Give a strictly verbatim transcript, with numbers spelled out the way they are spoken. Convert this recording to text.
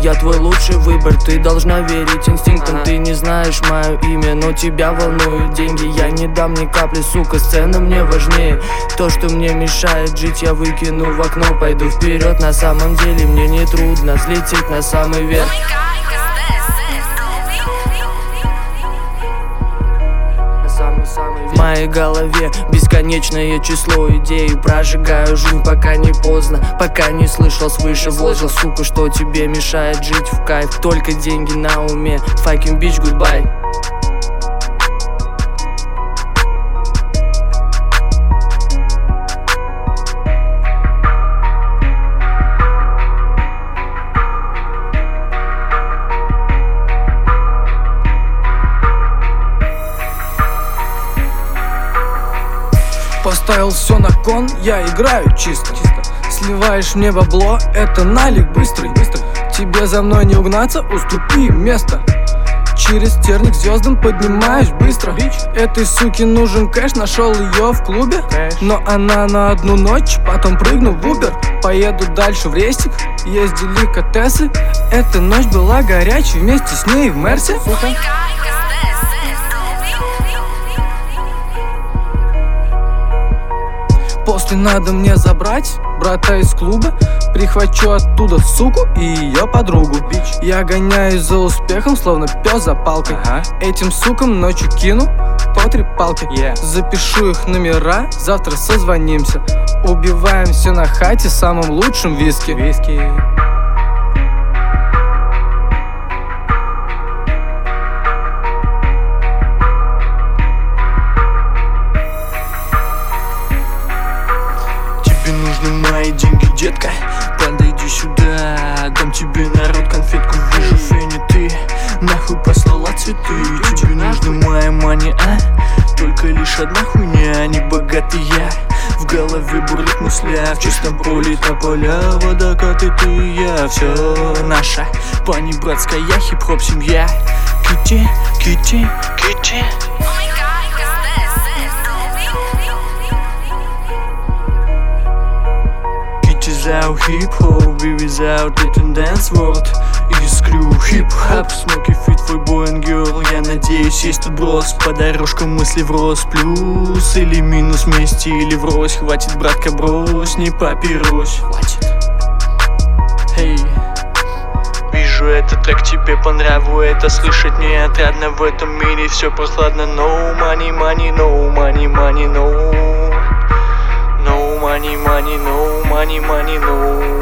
Я твой лучший выбор, ты должна верить инстинктам. Ты не знаешь мое имя, но тебя волнуют деньги. Я не дам ни капли, сука, сцена мне важнее. То, что мне мешает жить, я выкину в окно. Пойду вперед, на самом деле мне не трудно взлететь на самый верх. В моей голове бесконечное число идей. Прожигаю жизнь, пока не поздно, пока не слышал свыше воздух. Сука, что тебе мешает жить в кайф? Только деньги на уме. Fucking bitch, goodbye. Поставил все на кон, я играю чисто, чисто. Сливаешь мне бабло, это налик быстрый, быстро. Тебе за мной не угнаться, уступи место. Через терник к звездам поднимаюсь быстро. Бич. Этой суке нужен кэш, нашел ее в клубе. Кэш. Но она на одну ночь, потом прыгну в Убер. Поеду дальше в рестик, есть деликатесы. Эта ночь была горячей, вместе с ней в Мерсе. Сука. После надо мне забрать брата из клуба. Прихвачу оттуда суку и ее подругу. Бич. Я гоняюсь за успехом, словно пес за палкой. Ага. Этим сукам ночью кину по три палки. yeah. Запишу их номера, завтра созвонимся. Убиваемся на хате самым лучшим виски, виски. Мои деньги, детка, подойди сюда. Дам тебе, народ, конфетку, вижу, Фенни, ты нахуй послала цветы. Тебе нужны мои мани, а? Только лишь одна хуйня, а не богатый я. В голове бурлит мысля, в чистом поле тополя. Водокаты, ты и я, все наша пани-братская хип-хоп семья. Кити, кити, кити. Without hip-hop и without it in dance world. Искрю хип-хоп, смоки фит for boy and girl. Я надеюсь, есть тут брос по дорожкам мысли врозь. Плюс или минус вместе или врозь. Хватит, братка, брось, не папирось. Хватит. Эй, вижу, этот трек тебе по нраву. Это слышать не отрадно, в этом мире все прохладно. No money, money, no money, money, no. No money, money, no money, money, no.